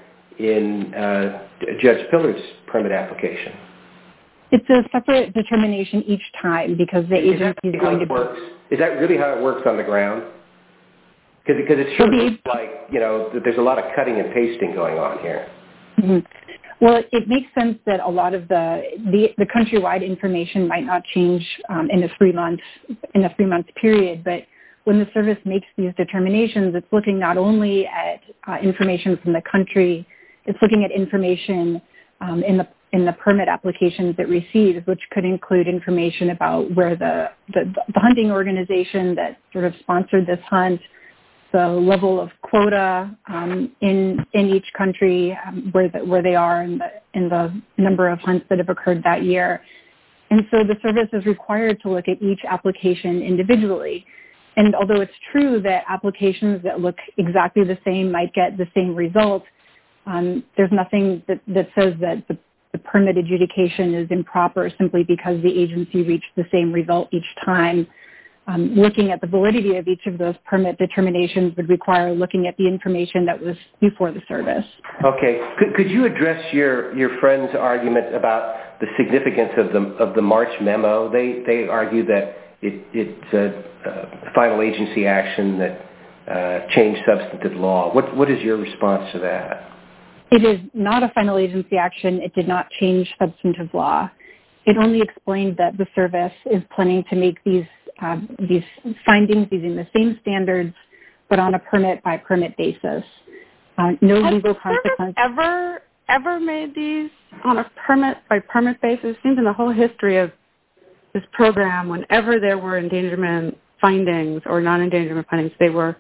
in uh, Judge Pillard's permit application? It's a separate determination each time because the agency is going to works? Is that really how it works on the ground? Because because it sure looks like, you know, that there's a lot of cutting and pasting going on here. Mm-hmm. Well, it makes sense that a lot of the the, the countrywide information might not change um, in a three month in a three month period, but when the service makes these determinations, it's looking not only at uh, information from the country, it's looking at information um, in the in the permit applications it receives, which could include information about where the, the, the hunting organization that sort of sponsored this hunt, the level of quota um, in in each country, um, where the, where they are in the in the number of hunts that have occurred that year. And so the service is required to look at each application individually. And although it's true that applications that look exactly the same might get the same result, um, there's nothing that, that says that the the permit adjudication is improper simply because the agency reached the same result each time. Um, looking at the validity of each of those permit determinations would require looking at the information that was before the service. Okay. Could, could you address your, your friend's argument about the significance of the of the March memo? They they argue that it, it's a, a final agency action that uh, changed substantive law. What what is your response to that? It is not a final agency action. It did not change substantive law. It only explained that the service is planning to make these uh, these findings using the same standards, but on a permit-by-permit basis. Uh, no Has legal the consequence. Ever ever made these on a permit-by-permit basis? It seems in the whole history of this program, whenever there were endangerment findings or non-endangerment findings, they were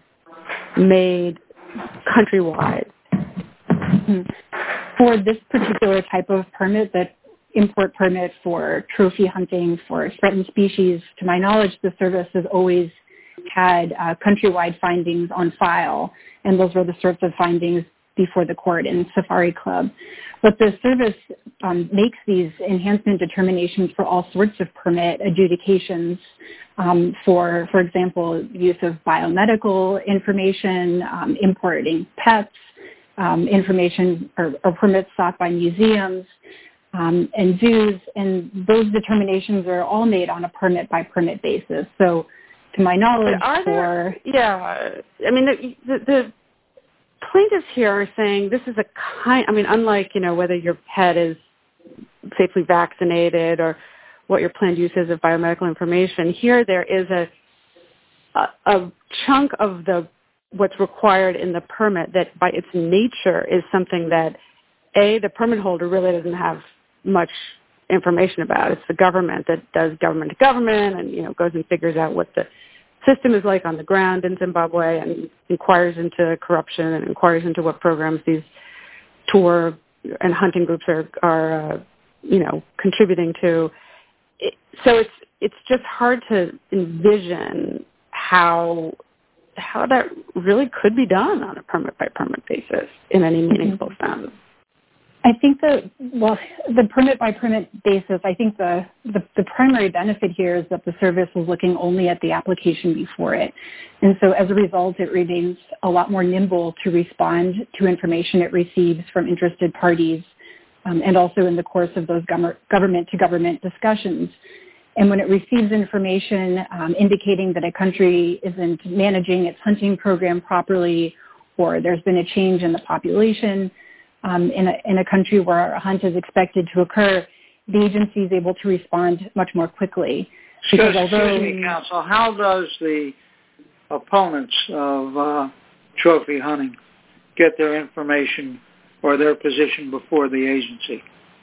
made countrywide. For this particular type of permit, that import permit for trophy hunting for threatened species, to my knowledge, the service has always had uh, countrywide findings on file, and those were the sorts of findings before the court in Safari Club. But the service um, makes these enhancement determinations for all sorts of permit adjudications um, for, for example, use of biomedical information, um, importing pets, Um, information or, or permits sought by museums um, and zoos, and those determinations are all made on a permit-by-permit basis. So, to my knowledge, are for... There, yeah, I mean, the, the, the plaintiffs here are saying this is a kind, I mean, unlike, you know, whether your pet is safely vaccinated or what your planned use is of biomedical information, here there is a, a, a chunk of the what's required in the permit that by its nature is something that, A, the permit holder really doesn't have much information about. It's the government that does government to government and, you know, goes and figures out what the system is like on the ground in Zimbabwe and inquires into corruption and inquires into what programs these tour and hunting groups are, are uh, you know, contributing to. It, so it's it's just hard to envision how how that really could be done on a permit-by-permit basis in any meaningful sense. I think the, well, the permit-by-permit basis, I think the, the, the primary benefit here is that the service was looking only at the application before it. And so as a result, it remains a lot more nimble to respond to information it receives from interested parties, um, and also in the course of those government-to-government discussions. And when it receives information um, indicating that a country isn't managing its hunting program properly, or there's been a change in the population, Um, in, a, in a country where a hunt is expected to occur, the agency is able to respond much more quickly. Because although, excuse me, counsel, how does the opponents of uh, trophy hunting get their information or their position before the agency?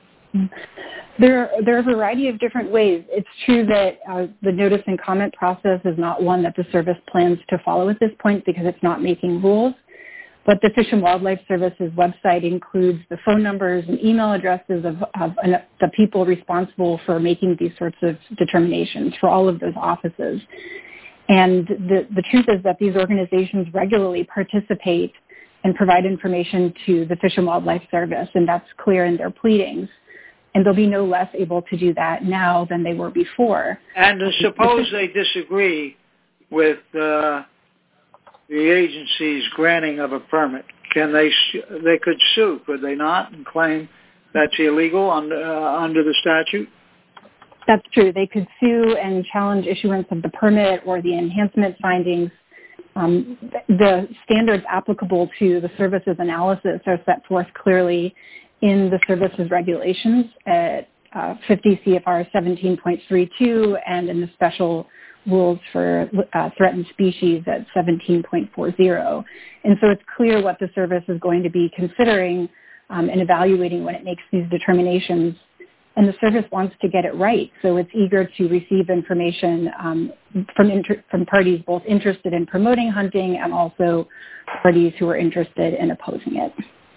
There, there are a variety of different ways. It's true that uh, the notice and comment process is not one that the service plans to follow at this point because it's not making rules. But the Fish and Wildlife Service's website includes the phone numbers and email addresses of, of the people responsible for making these sorts of determinations for all of those offices. And the, the truth is that these organizations regularly participate and provide information to the Fish and Wildlife Service, and that's clear in their pleadings. And they'll be no less able to do that now than they were before. And uh, suppose they disagree with uh, the agency's granting of a permit. Can they? They could sue, could they not, and claim that's illegal under, uh, under the statute? That's true. They could sue and challenge issuance of the permit or the enhancement findings. Um, the standards applicable to the service's analysis are set forth clearly in the service's regulations at uh, fifty C F R seventeen point three two and in the special rules for uh, threatened species at seventeen point four zero. And so it's clear what the service is going to be considering um, and evaluating when it makes these determinations. And the service wants to get it right, so it's eager to receive information um, from inter- from parties both interested in promoting hunting and also parties who are interested in opposing it.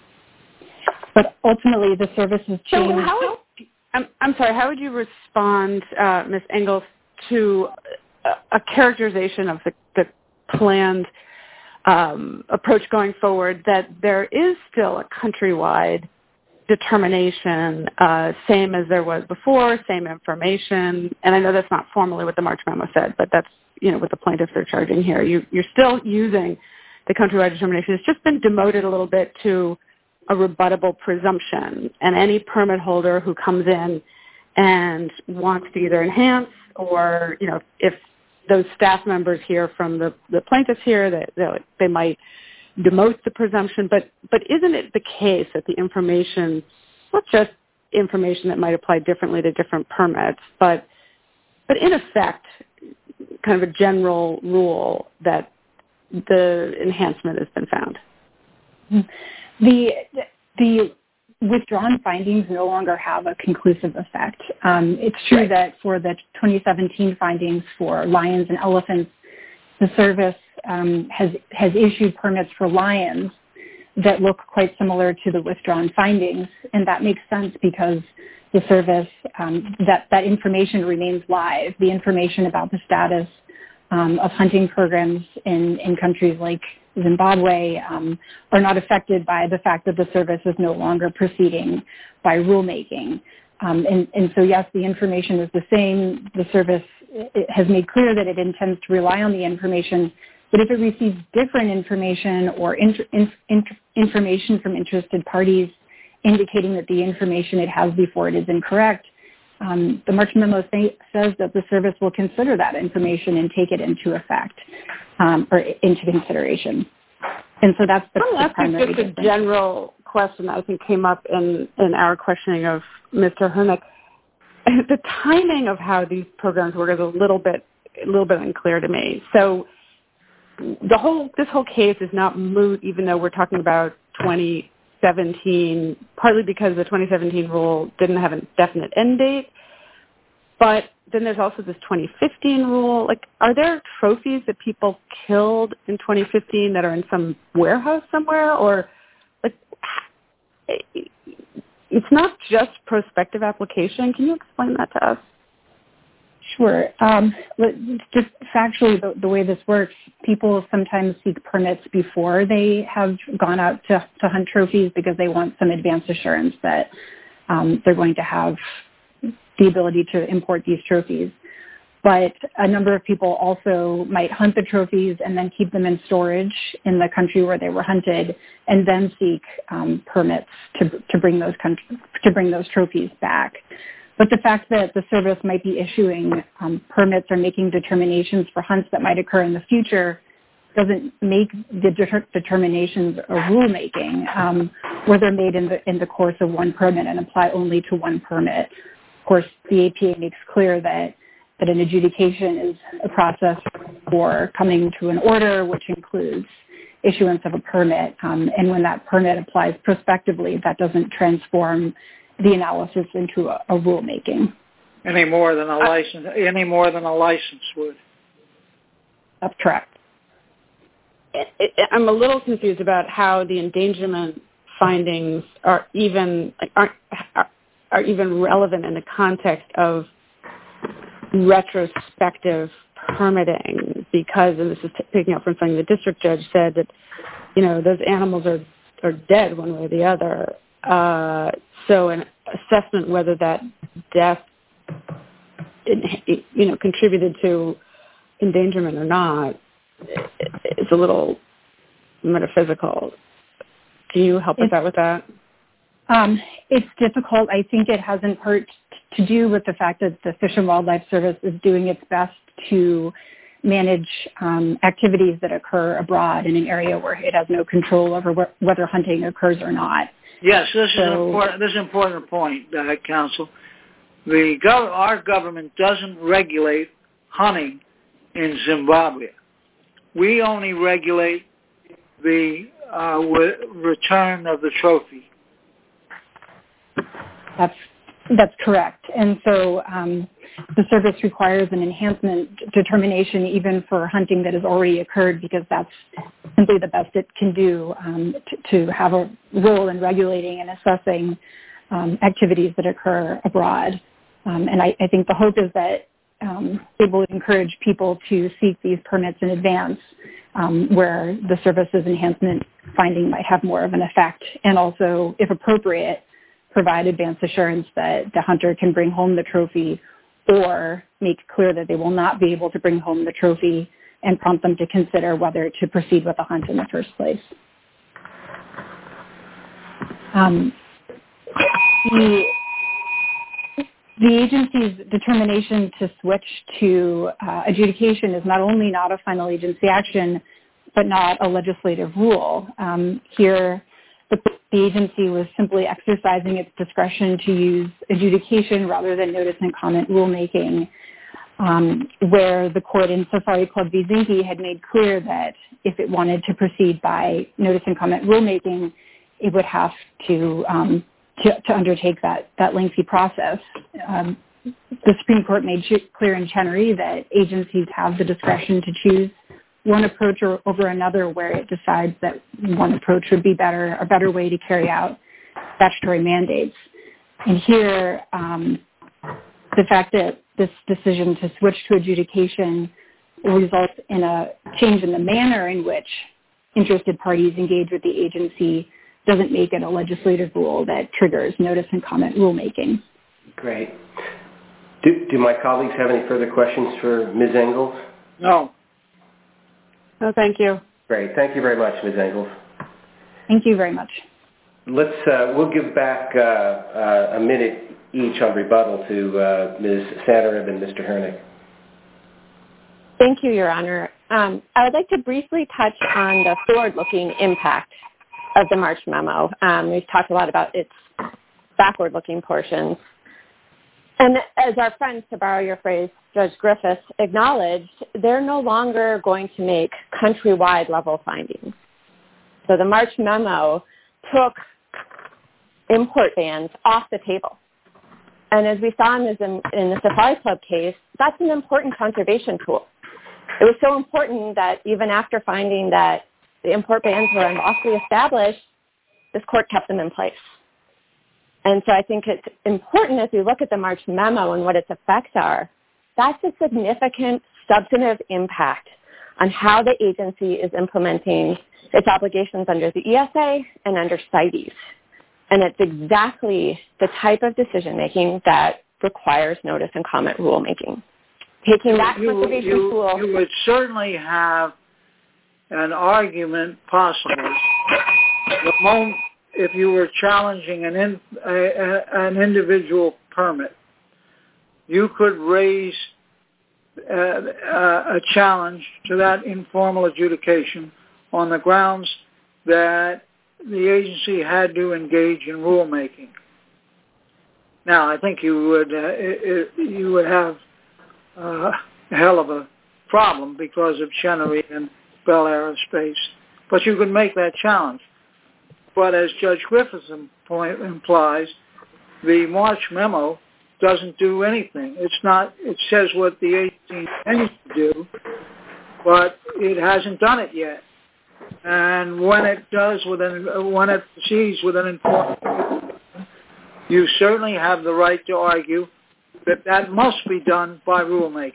But ultimately, the service has changed. So how would, I'm, I'm sorry, how would you respond, uh, Miz Engels, to a, a characterization of the, the planned um, approach going forward that there is still a countrywide determination, uh, same as there was before, same information, and I know that's not formally what the March memo said, but that's, you know, what the plaintiffs are charging here. You, you're still using the countrywide determination. It's just been demoted a little bit to a rebuttable presumption, and any permit holder who comes in and wants to either enhance or, you know, if those staff members hear from the, the plaintiffs here, that they, they might demote the presumption, but but isn't it the case that the information, not just information that might apply differently to different permits, but but in effect, kind of a general rule that the enhancement has been found? The the withdrawn findings no longer have a conclusive effect. Um, it's true right. that for the twenty seventeen findings for lions and elephants, the service um, has has issued permits for lions that look quite similar to the withdrawn findings, and that makes sense because the service um, that that information remains live. The information about the status um, of hunting programs in, in countries like Zimbabwe um, are not affected by the fact that the service is no longer proceeding by rulemaking. Um, and, and so, yes, the information is the same. The service has made clear that it intends to rely on the information, but if it receives different information or inter, in, inter, information from interested parties indicating that the information it has before it is incorrect, um, the March memo say, says that the service will consider that information and take it into effect um, or into consideration. And so that's the, well, the primary just a difference. General question that I think came up in, in our questioning of Mister Hernick. The timing of how these programs work is a little bit a little bit unclear to me. So the whole this whole case is not moot, even though we're talking about twenty seventeen, partly because the twenty seventeen rule didn't have a definite end date. But then there's also this twenty fifteen rule. Like, are there trophies that people killed in twenty fifteen that are in some warehouse somewhere? Or, like, it's not just prospective application. Can you explain that to us? Sure. Um, just factually, the, the way this works, people sometimes seek permits before they have gone out to, to hunt trophies because they want some advance assurance that um, they're going to have the ability to import these trophies. But a number of people also might hunt the trophies and then keep them in storage in the country where they were hunted, and then seek um, permits to to bring those country, to bring those trophies back. But the fact that the service might be issuing um, permits or making determinations for hunts that might occur in the future doesn't make the de- determinations a rulemaking, um, where they're made in the in the course of one permit and apply only to one permit. Of course, the A P A makes clear that that an adjudication is a process for coming to an order, which includes issuance of a permit. Um, and when that permit applies prospectively, that doesn't transform the analysis into a, a rulemaking. Any more than a license, any more than a license would. That's correct. I'm a little confused about how the endangerment findings are even aren't are, are even relevant in the context of retrospective permitting, because, and this is t- picking up from something the district judge said, that, you know, those animals are, are dead one way or the other. Uh, so an assessment whether that death, you know, contributed to endangerment or not, it's a little metaphysical. Can you help us out with that? Um, it's difficult. I think it has in part to do with the fact that the Fish and Wildlife Service is doing its best to manage um, activities that occur abroad in an area where it has no control over wh- whether hunting occurs or not. Yes, this is so, an important, this is an important point, uh, Counsel. The gov- our government doesn't regulate hunting in Zimbabwe. We only regulate the uh, w- return of the trophy. That's that's correct. And so um, the service requires an enhancement determination even for hunting that has already occurred, because that's simply the best it can do um, to, to have a role in regulating and assessing um, activities that occur abroad. Um, and I, I think the hope is that um, it will encourage people to seek these permits in advance, um, where the service's enhancement finding might have more of an effect, and also, if appropriate, provide advance assurance that the hunter can bring home the trophy, or make clear that they will not be able to bring home the trophy, and prompt them to consider whether to proceed with the hunt in the first place. Um, the, the agency's determination to switch to uh, adjudication is not only not a final agency action, but not a legislative rule. Um, here, the, the agency was simply exercising its discretion to use adjudication rather than notice and comment rulemaking, um, where the court in Safari Club v. Zinke had made clear that if it wanted to proceed by notice and comment rulemaking, it would have to um, to, to undertake that, that lengthy process. Um, the Supreme Court made clear in Chenery that agencies have the discretion to choose one approach or over another, where it decides that one approach would be better, a better way to carry out statutory mandates. And here, um, the fact that this decision to switch to adjudication results in a change in the manner in which interested parties engage with the agency doesn't make it a legislative rule that triggers notice and comment rulemaking. Great. Do, do my colleagues have any further questions for Miz Engels? No. No, thank you. Great. Thank you very much, Miz Engels. Thank you very much. Let's, uh, we'll give back uh, uh, a minute each on rebuttal to uh, Miz Sanderib and Mister Hernick. Thank you, Your Honor. Um, I would like to briefly touch on the forward-looking impact of the March memo. Um, we've talked a lot about its backward-looking portions. And as our friend, to borrow your phrase, Judge Griffiths acknowledged, they're no longer going to make countrywide level findings. So the March memo took import bans off the table. And as we saw in, this, in, in the Safari Club case, that's an important conservation tool. It was so important that even after finding that the import bans were unlawfully established, this court kept them in place. And so I think it's important as we look at the March memo and what its effects are, that's a significant substantive impact on how the agency is implementing its obligations under the E S A and under CITES. And it's exactly the type of decision-making that requires notice and comment rulemaking. Taking that you, conservation you, tool... You would certainly have an argument possible the moment if you were challenging an, in, a, a, an individual permit. You could raise uh, a challenge to that informal adjudication on the grounds that the agency had to engage in rulemaking. Now, I think you would uh, it, it, you would have uh, a hell of a problem because of Chenery and Bell Aerospace, but you could make that challenge. But as Judge Griffith's point implies, the March memo doesn't do anything. It's not. It says what the agency intends to do, but it hasn't done it yet. And when it does, with an, when it proceeds with an informed, you certainly have the right to argue that that must be done by rulemaking.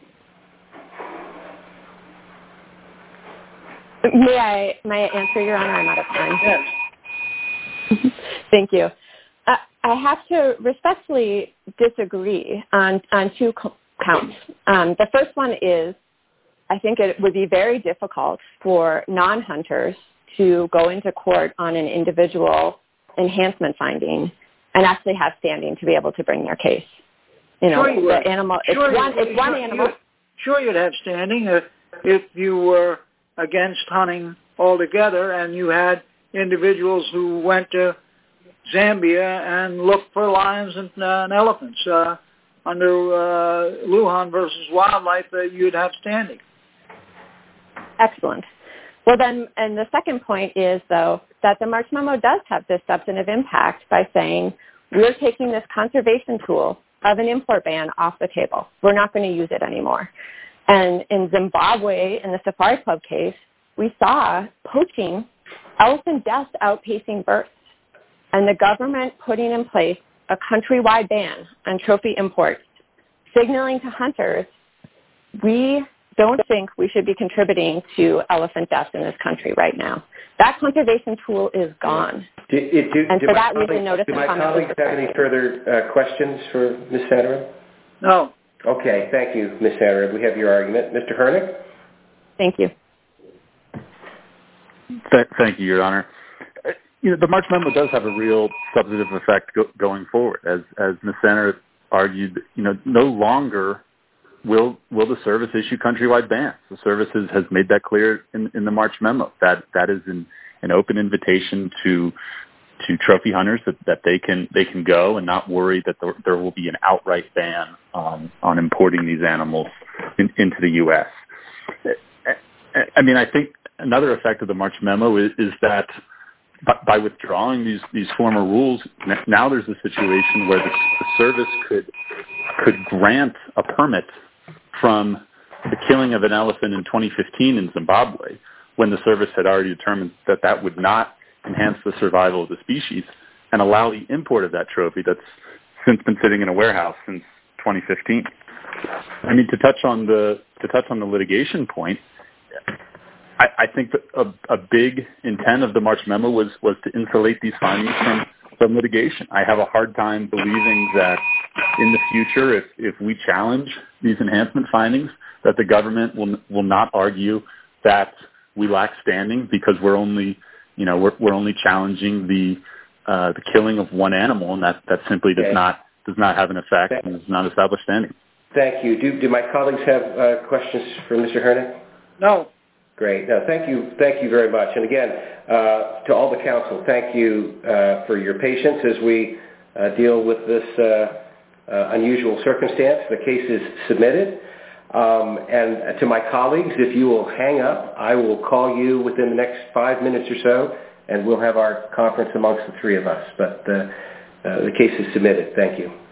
May I, may I answer, Your Honor? I'm out of time. Yes. Thank you. Uh, I have to respectfully disagree on, on two co- counts. Um, the first one is I think it would be very difficult for non-hunters to go into court on an individual enhancement finding and actually have standing to be able to bring their case. You know, sure you the animal, it's sure one, you, it's one sure, animal. You, sure you'd have standing if, if you were against hunting altogether and you had individuals who went to Zambia and looked for lions and, uh, and elephants. Uh, under uh, Lujan versus Wildlife, uh, you'd have standing. Excellent. Well, then, and the second point is, though, that the March memo does have this substantive impact by saying we're taking this conservation tool of an import ban off the table. We're not going to use it anymore. And in Zimbabwe, in the Safari Club case, we saw poaching, elephant deaths outpacing births, and the government putting in place a countrywide ban on trophy imports, signaling to hunters, we don't think we should be contributing to elephant deaths in this country right now. That conservation tool is gone. Do, it, do, and do for my that colleagues, reason, notice do and my comment colleagues have any further uh, questions for Miz Sanderow? No. Okay, thank you, Miz Sanderow. We have your argument. Mister Hernick? Thank you. Th- thank you, Your Honor. You know, the March memo does have a real substantive effect go- going forward. As as Miz Sanderow argued, you know, no longer will will the service issue countrywide bans. The service has, has made that clear in, in the March memo. That that is an, an open invitation to to trophy hunters that, that they can they can go and not worry that there, there will be an outright ban on on importing these animals in, into the U S. I mean, I think another effect of the March memo is, is that by, by withdrawing these, these former rules, now there's a situation where the, the service could could grant a permit from the killing of an elephant in twenty fifteen in Zimbabwe, when the service had already determined that that would not enhance the survival of the species, and allow the import of that trophy that's since been sitting in a warehouse since twenty fifteen. I mean, to touch on the to touch on the litigation point, I, I think that a, a big intent of the March memo was was to insulate these findings from, from litigation. I have a hard time believing that in the future, if, if we challenge these enhancement findings, that the government will will not argue that we lack standing because we're only, you know, we're, we're only challenging the uh, the killing of one animal, and that, that simply does okay. not does not have an effect Thank and does not establish standing. Thank you. Do do my colleagues have uh, questions for Mister Hernick? No. Great. No, thank you. Thank you very much. And again, uh, to all the counsel, thank you uh, for your patience as we uh, deal with this uh, uh, unusual circumstance. The case is submitted. Um, and to my colleagues, if you will hang up, I will call you within the next five minutes or so, and we'll have our conference amongst the three of us. But uh, uh, the case is submitted. Thank you.